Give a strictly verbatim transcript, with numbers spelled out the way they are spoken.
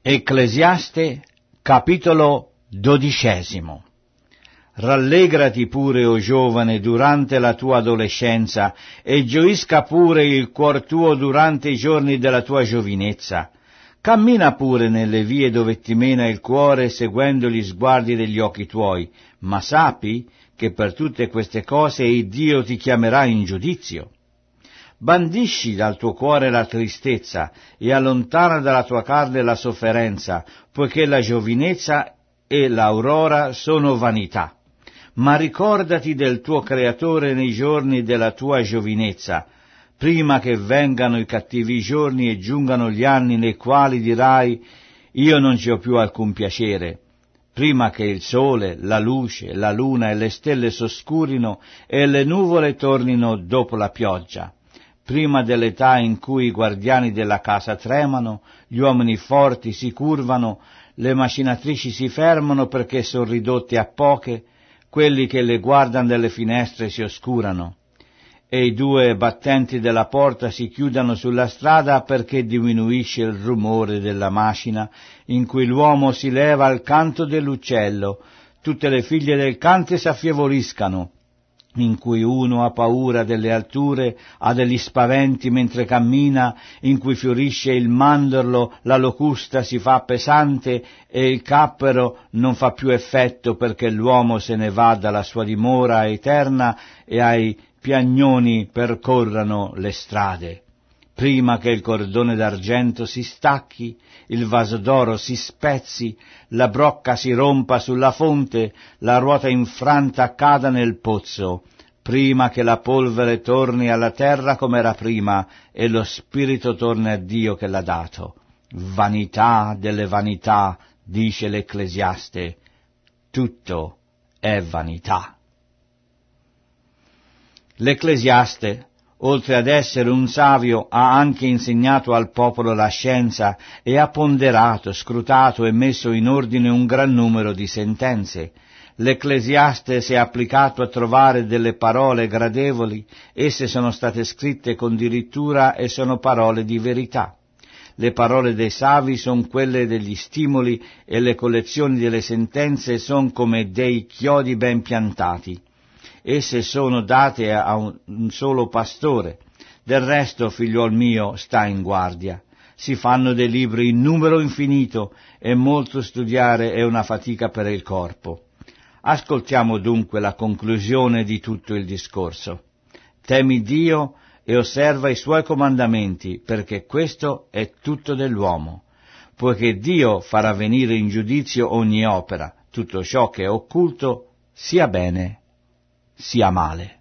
Ecclesiaste, capitolo dodicesimo. Rallegrati pure, o giovane, durante la tua adolescenza, e gioisca pure il cuor tuo durante i giorni della tua giovinezza. Cammina pure nelle vie dove ti mena il cuore, seguendo gli sguardi degli occhi tuoi, ma sappi che per tutte queste cose il Dio ti chiamerà in giudizio. Bandisci dal tuo cuore la tristezza e allontana dalla tua carne la sofferenza, poiché la giovinezza e l'aurora sono vanità. Ma ricordati del tuo Creatore nei giorni della tua giovinezza, prima che vengano i cattivi giorni e giungano gli anni nei quali dirai: io non ci ho più alcun piacere, prima che il sole, la luce, la luna e le stelle s'oscurino e le nuvole tornino dopo la pioggia, prima dell'età in cui i guardiani della casa tremano, gli uomini forti si curvano, le macinatrici si fermano perché sono ridotte a poche, quelli che le guardano dalle finestre si oscurano, e i due battenti della porta si chiudano sulla strada perché diminuisce il rumore della macina, in cui l'uomo si leva al canto dell'uccello, tutte le figlie del Cante s'affievoliscano, in cui uno ha paura delle alture, ha degli spaventi mentre cammina, in cui fiorisce il mandorlo, la locusta si fa pesante e il cappero non fa più effetto perché l'uomo se ne va dalla sua dimora eterna e ai piagnoni percorrano le strade. Prima che il cordone d'argento si stacchi, il vaso d'oro si spezzi, la brocca si rompa sulla fonte, la ruota infranta cada nel pozzo, prima che la polvere torni alla terra come era prima e lo spirito torni a Dio che l'ha dato. Vanità delle vanità, dice l'Ecclesiaste, tutto è vanità. L'Ecclesiaste, oltre ad essere un savio, ha anche insegnato al popolo la scienza e ha ponderato, scrutato e messo in ordine un gran numero di sentenze. L'Ecclesiaste si è applicato a trovare delle parole gradevoli, esse sono state scritte con dirittura e sono parole di verità. Le parole dei savi sono quelle degli stimoli e le collezioni delle sentenze sono come dei chiodi ben piantati. Esse sono date a un solo pastore. Del resto, figliuol mio, sta in guardia. Si fanno dei libri in numero infinito e molto studiare è una fatica per il corpo. Ascoltiamo dunque la conclusione di tutto il discorso. Temi Dio e osserva i suoi comandamenti, perché questo è tutto dell'uomo, poiché Dio farà venire in giudizio ogni opera, tutto ciò che è occulto, sia bene sia male.